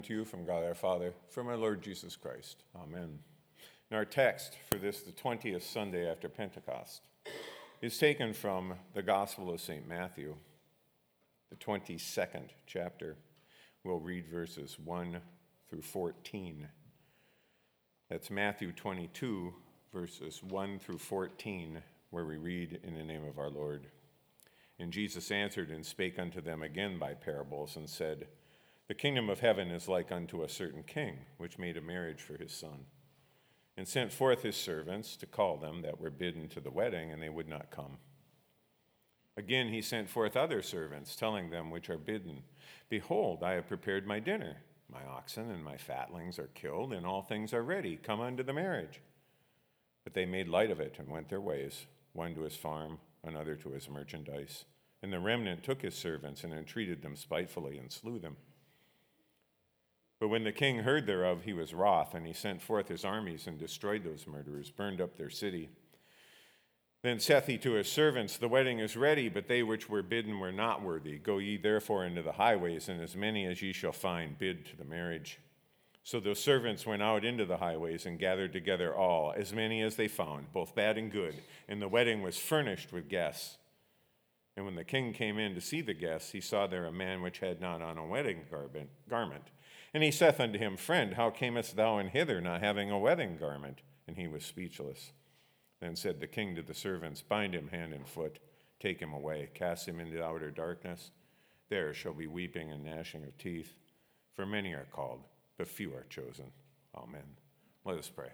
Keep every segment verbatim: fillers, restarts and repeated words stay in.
To you from God our Father, from our Lord Jesus Christ. Amen. And our text for this, the twentieth Sunday after Pentecost, is taken from the Gospel of Saint Matthew, the twenty-second chapter. We'll read verses one through fourteen. That's Matthew twenty-two, verses one through fourteen, where we read in the name of our Lord. And Jesus answered and spake unto them again by parables, and said, The kingdom of heaven is like unto a certain king, which made a marriage for his son, and sent forth his servants to call them that were bidden to the wedding, and they would not come. Again he sent forth other servants, telling them which are bidden, Behold, I have prepared my dinner. My oxen and my fatlings are killed, and all things are ready. Come unto the marriage. But they made light of it, and went their ways, one to his farm, another to his merchandise. And the remnant took his servants, and entreated them spitefully, and slew them. But when the king heard thereof, he was wroth, and he sent forth his armies, and destroyed those murderers, burned up their city. Then saith he to his servants, The wedding is ready, but they which were bidden were not worthy. Go ye therefore into the highways, and as many as ye shall find, bid to the marriage. So those servants went out into the highways, and gathered together all, as many as they found, both bad and good. And the wedding was furnished with guests. And when the king came in to see the guests, he saw there a man which had not on a wedding garment. And he saith unto him, Friend, how camest thou in hither, not having a wedding garment? And he was speechless. Then said the king to the servants, Bind him hand and foot, take him away, cast him into outer darkness. There shall be weeping and gnashing of teeth, for many are called, but few are chosen. Amen. Let us pray.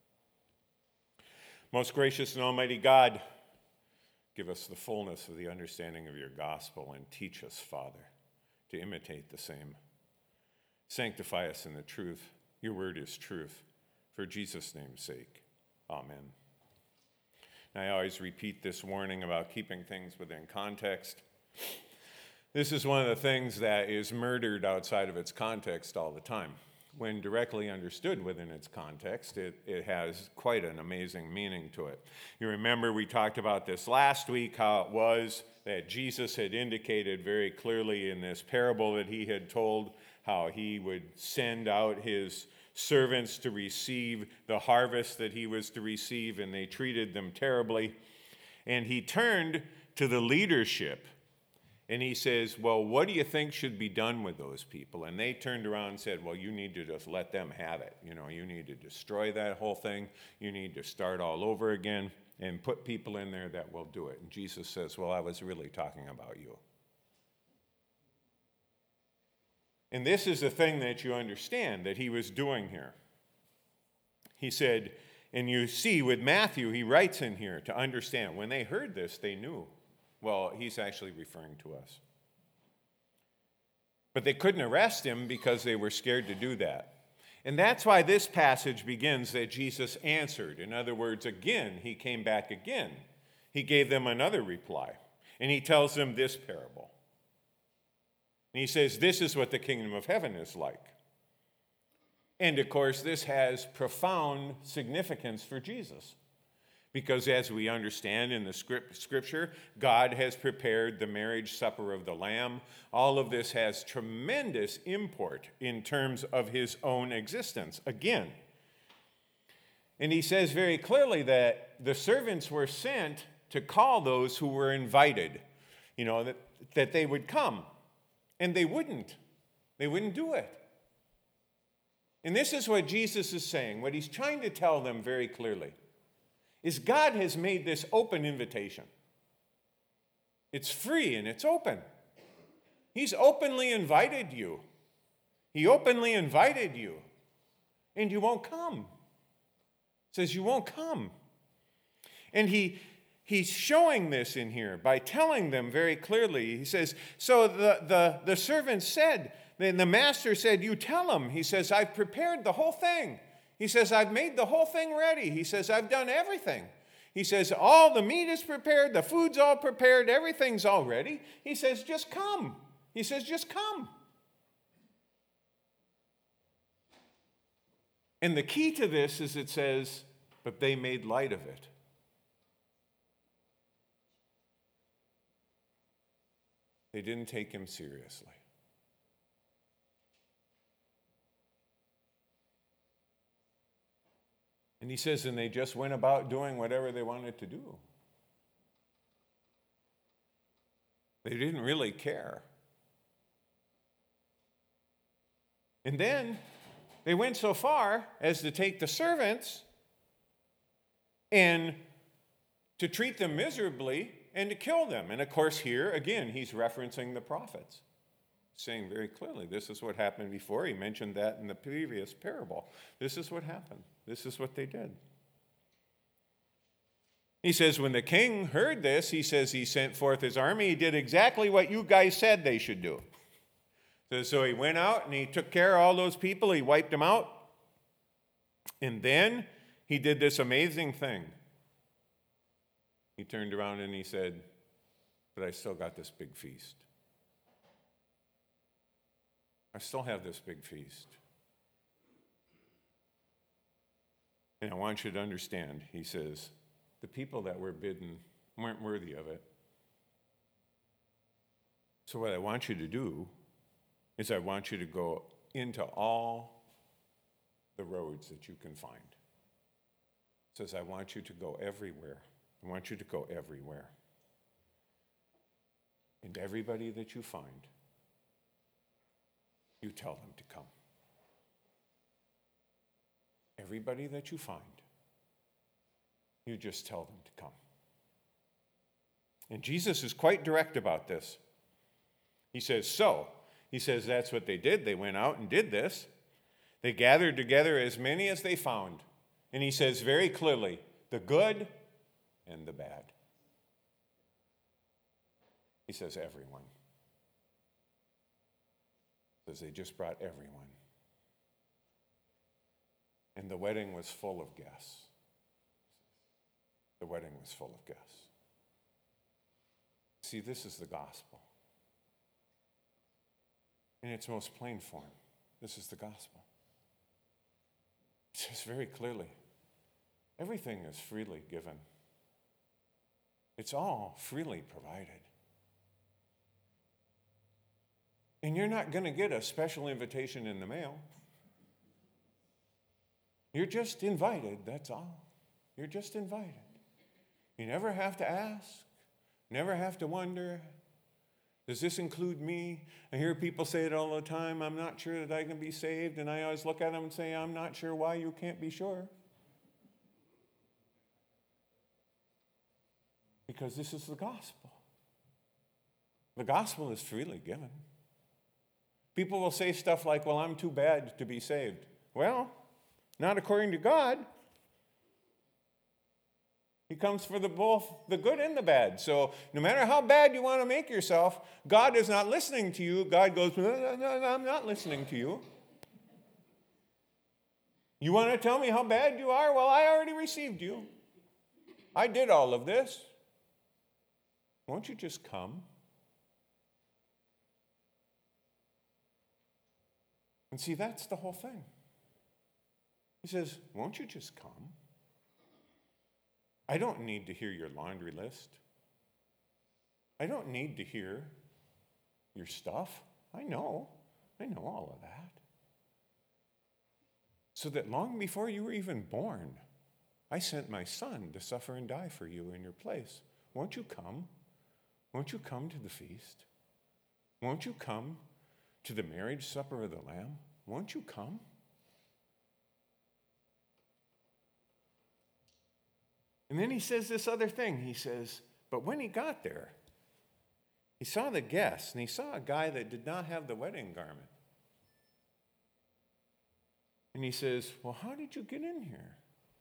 Most gracious and almighty God, give us the fullness of the understanding of your gospel, and teach us, Father, to imitate the same. Sanctify us in the truth. Your word is truth. For Jesus' name's sake. Amen. I always repeat this warning about keeping things within context. This is one of the things that is murdered outside of its context all the time. When directly understood within its context, it, it has quite an amazing meaning to it. You remember we talked about this last week, how it was that Jesus had indicated very clearly in this parable that he had told how he would send out his servants to receive the harvest that he was to receive, and they treated them terribly. And he turned to the leadership, and he says, well, what do you think should be done with those people? And they turned around and said, well, you need to just let them have it. You know, you need to destroy that whole thing. You need to start all over again and put people in there that will do it. And Jesus says, well, I was really talking about you. And this is the thing that you understand that he was doing here. He said, and you see with Matthew, he writes in here to understand. When they heard this, they knew. Well, he's actually referring to us. But they couldn't arrest him because they were scared to do that. And that's why this passage begins that Jesus answered. In other words, again, he came back again. He gave them another reply. And he tells them this parable. And he says, this is what the kingdom of heaven is like. And of course, this has profound significance for Jesus. Because as we understand in the scripture, God has prepared the marriage supper of the Lamb. All of this has tremendous import in terms of his own existence. Again, and he says very clearly that the servants were sent to call those who were invited, you know, that, that they would come. And they wouldn't. They wouldn't do it. And this is what Jesus is saying. What he's trying to tell them very clearly is God has made this open invitation. It's free and it's open. He's openly invited you. He openly invited you. And you won't come. It says you won't come. And he He's showing this in here by telling them very clearly. He says, so the, the, the servant said, the, the master said, you tell him. He says, I've prepared the whole thing. He says, I've made the whole thing ready. He says, I've done everything. He says, all the meat is prepared, the food's all prepared, everything's all ready. He says, just come. He says, just come. And the key to this is it says, but they made light of it. They didn't take him seriously. And he says, and they just went about doing whatever they wanted to do. They didn't really care. And then they went so far as to take the servants and to treat them miserably and to kill them. And of course, here, again, he's referencing the prophets, saying very clearly, this is what happened before. He mentioned that in the previous parable. This is what happened. This is what they did. He says, when the king heard this, he says he sent forth his army. He did exactly what you guys said they should do. So, so he went out and he took care of all those people. He wiped them out. And then he did this amazing thing. He turned around and he said, but I still got this big feast. I still have this big feast. And I want you to understand, he says, the people that were bidden weren't worthy of it. So what I want you to do is I want you to go into all the roads that you can find. It says, I want you to go everywhere. I want you to go everywhere. And everybody that you find, you tell them to come. Everybody that you find, you just tell them to come. And Jesus is quite direct about this. He says, so, he says that's what they did. They went out and did this. They gathered together as many as they found. And he says very clearly, the good and the bad. He says everyone. He says they just brought everyone. And the wedding was full of guests. The wedding was full of guests. See, this is the gospel. In its most plain form, this is the gospel. It says very clearly, everything is freely given. It's all freely provided. And you're not going to get a special invitation in the mail. You're just invited, that's all. You're just invited. You never have to ask, never have to wonder, does this include me? I hear people say it all the time, I'm not sure that I can be saved, and I always look at them and say, I'm not sure why you can't be sure. Because this is the gospel. The gospel is freely given. People will say stuff like, well, I'm too bad to be saved. Well, not according to God. He comes for the both the good and the bad. So no matter how bad you want to make yourself, God is not listening to you. God goes, no, no, no, I'm not listening to you. You want to tell me how bad you are? Well, I already received you. I did all of this. Won't you just come? And see, that's the whole thing. He says, won't you just come? I don't need to hear your laundry list. I don't need to hear your stuff. I know. I know all of that. So that long before you were even born, I sent my son to suffer and die for you in your place. Won't you come? Won't you come to the feast? Won't you come to the marriage supper of the Lamb? Won't you come? And then he says this other thing. He says, but when he got there, he saw the guests, and he saw a guy that did not have the wedding garment. And he says, well, how did you get in here?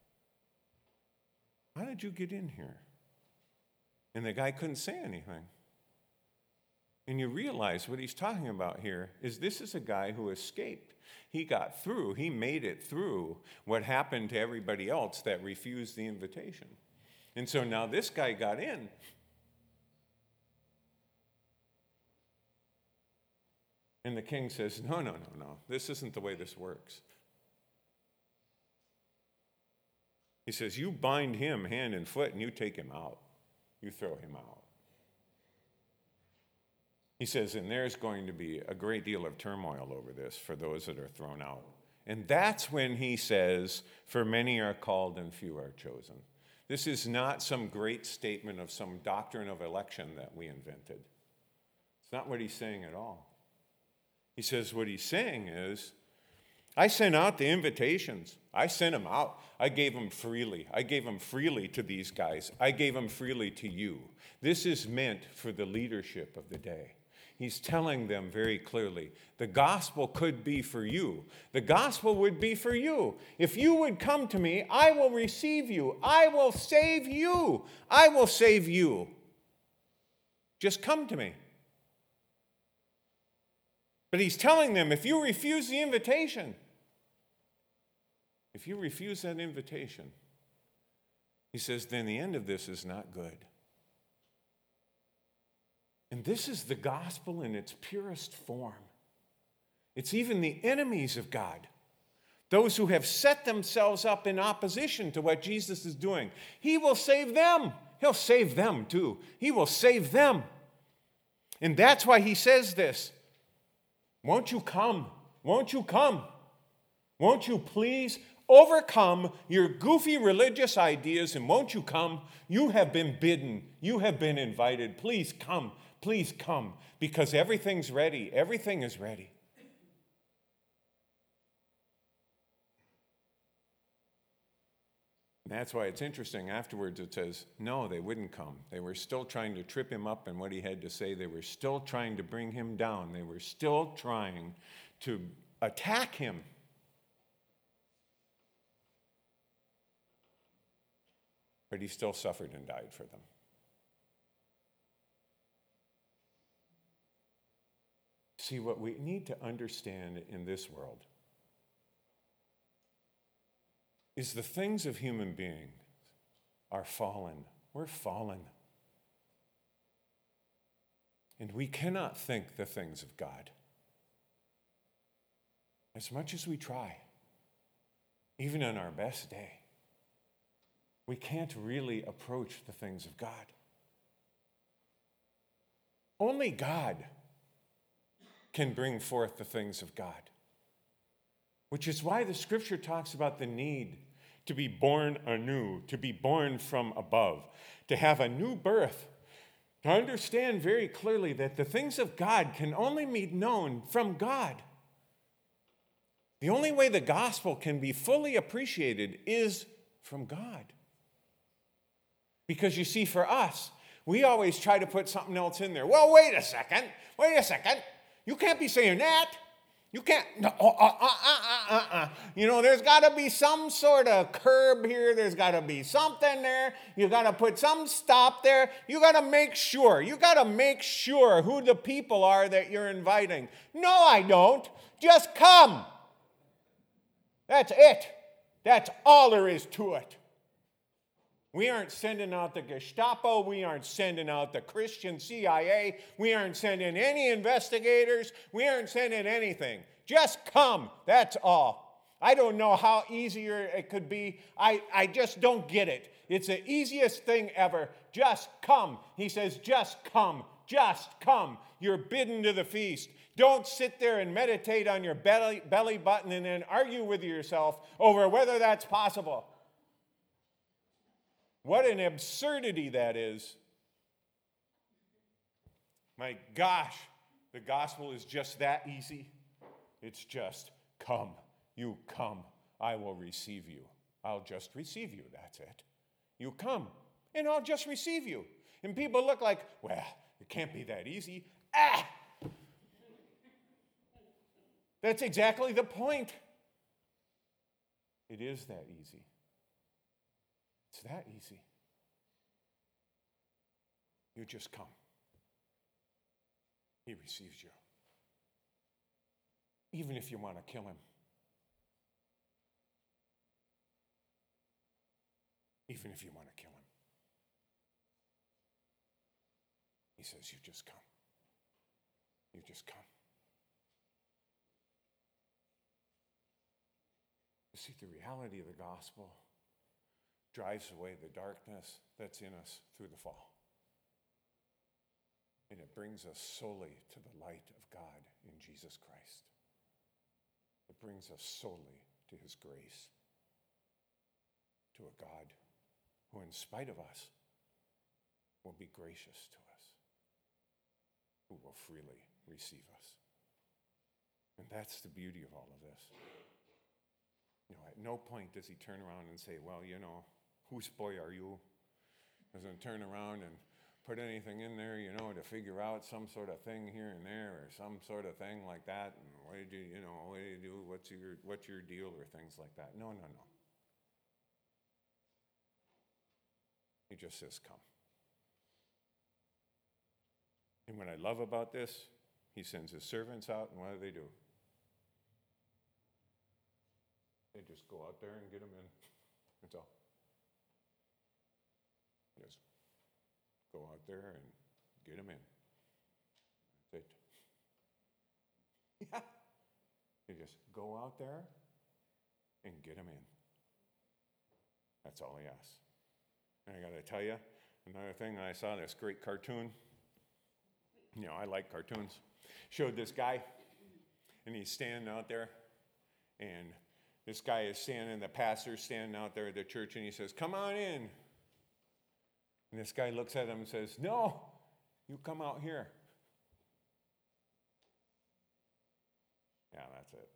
How did you get in here? And the guy couldn't say anything. And you realize what he's talking about here is this is a guy who escaped. He got through. He made it through what happened to everybody else that refused the invitation. And so now this guy got in. And the king says, no, no, no, no. This isn't the way this works. He says, you bind him hand and foot and you take him out. You throw him out. He says, and there's going to be a great deal of turmoil over this for those that are thrown out. And that's when he says, for many are called and few are chosen. This is not some great statement of some doctrine of election that we invented. It's not what he's saying at all. He says what he's saying is, I sent out the invitations. I sent them out. I gave them freely. I gave them freely to these guys. I gave them freely to you. This is meant for the leadership of the day. He's telling them very clearly, the gospel could be for you. The gospel would be for you. If you would come to me, I will receive you. I will save you. I will save you. Just come to me. But he's telling them, if you refuse the invitation, if you refuse that invitation, he says, then the end of this is not good. And this is the gospel in its purest form. It's even the enemies of God, those who have set themselves up in opposition to what Jesus is doing. He will save them. He'll save them too. He will save them. And that's why he says this. Won't you come? Won't you come? Won't you please overcome your goofy religious ideas and won't you come? You have been bidden. You have been invited. Please come. Please come because everything's ready. Everything is ready. And that's why it's interesting. Afterwards it says, no, they wouldn't come. They were still trying to trip him up in what he had to say. They were still trying to bring him down. They were still trying to attack him. But he still suffered and died for them. See, what we need to understand in this world is the things of human beings are fallen. We're fallen. And we cannot think the things of God. As much as we try, even on our best day, we can't really approach the things of God. Only God can bring forth the things of God, which is why the scripture talks about the need to be born anew, to be born from above, to have a new birth, to understand very clearly that the things of God can only be known from God. The only way the gospel can be fully appreciated is from God. Because you see, for us, we always try to put something else in there. Well, wait a second. Wait a second. You can't be saying that. You can't. No, uh, uh, uh, uh, uh, uh. You know, there's got to be some sort of curb here. There's got to be something there. You got to put some stop there. You got to make sure. You got to make sure who the people are that you're inviting. No, I don't. Just come. That's it. That's all there is to it. We aren't sending out the Gestapo. We aren't sending out the Christian C I A. We aren't sending any investigators. We aren't sending anything. Just come. That's all. I don't know how easier it could be. I, I just don't get it. It's the easiest thing ever. Just come. He says, just come. Just come. You're bidden to the feast. Don't sit there and meditate on your belly, belly button and then argue with yourself over whether that's possible. What an absurdity that is. My gosh, the gospel is just that easy. It's just come. You come. I will receive you. I'll just receive you. That's it. You come, and I'll just receive you. And people look like, well, it can't be that easy. Ah! That's exactly the point. It is that easy. It's that easy. You just come. He receives you. Even if you want to kill him. Even if you want to kill him. He says, you just come. You just come. You see, the reality of the gospel drives away the darkness that's in us through the fall. And it brings us solely to the light of God in Jesus Christ. It it brings us solely to his grace, to a God who, in spite of us, will be gracious to us, who will freely receive us. And that's the beauty of all of this. You know, at no point does he turn around and say, well, you know, whose boy are you? Doesn't turn around and put anything in there, you know, to figure out some sort of thing here and there or some sort of thing like that. And what did you, you know, what do you do? What's your, what's your deal or things like that? No, no, no. He just says, come. And what I love about this, he sends his servants out, and what do they do? They just go out there and get them in. That's all. Just go out there and get them in. That's it. Yeah. You just go out there and get them in. That's all he asks. And I got to tell you, another thing, I saw this great cartoon. You know, I like cartoons. Showed this guy, and he's standing out there, and this guy is standing, the pastor's standing out there at the church, and he says, come on in. And this guy looks at him and says, no, you come out here. Yeah, that's it.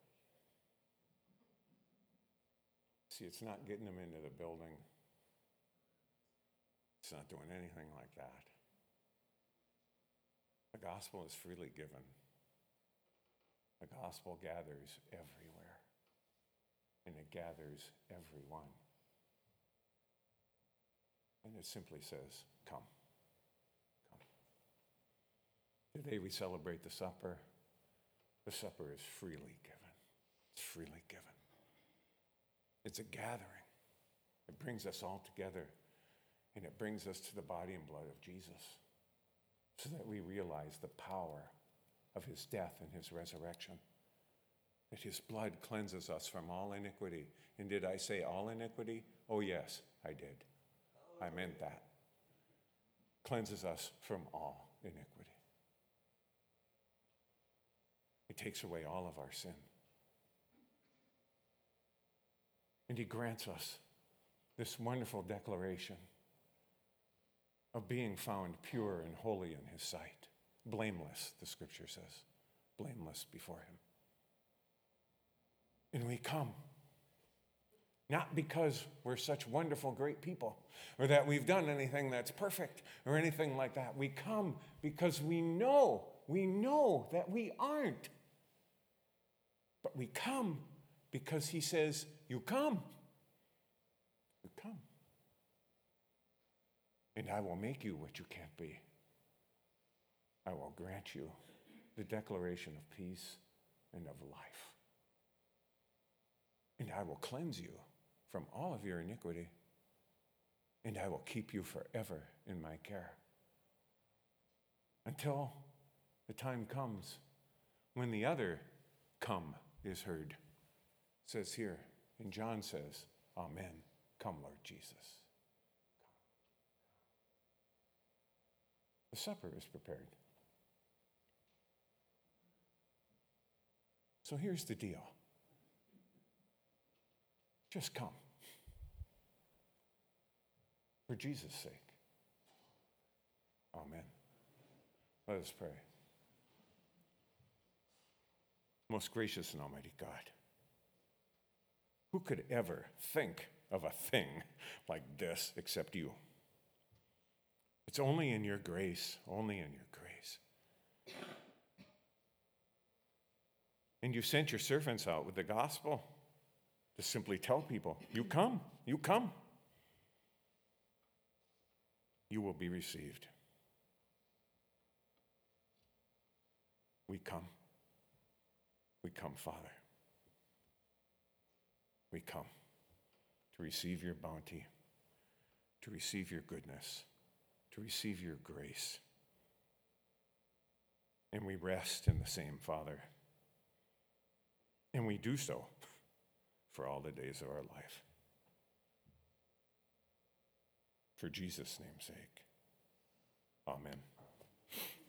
See, it's not getting them into the building. It's not doing anything like that. The gospel is freely given. The gospel gathers everywhere, and it gathers everyone. And it simply says, come, come. Today we celebrate the supper. The supper is freely given. It's freely given. It's a gathering. It brings us all together, and it brings us to the body and blood of Jesus, so that we realize the power of his death and his resurrection, that his blood cleanses us from all iniquity. And did I say all iniquity? Oh, yes, I did. I meant that. Cleanses us from all iniquity. It takes away all of our sin. And he grants us this wonderful declaration of being found pure and holy in his sight. Blameless, the scripture says. Blameless before him. And we come. Not because we're such wonderful, great people, or that we've done anything that's perfect, or anything like that. We come because we know, we know that we aren't. But we come because he says, you come. You come. And I will make you what you can't be. I will grant you the declaration of peace and of life. And I will cleanse you from all of your iniquity. And I will keep you forever in my care. Until the time comes when the other come is heard. It says here, and John says, amen. Come, Lord Jesus. The supper is prepared. So here's the deal. Just come. For Jesus' sake. Amen. Let us pray. Most gracious and almighty God, who could ever think of a thing like this except you? It's only in your grace, only in your grace. And you sent your servants out with the gospel to simply tell people, you come, you come. You will be received. We come. We come, Father. We come to receive your bounty, to receive your goodness, to receive your grace. And we rest in the same, Father. And we do so for all the days of our life. For Jesus' name's sake. Amen.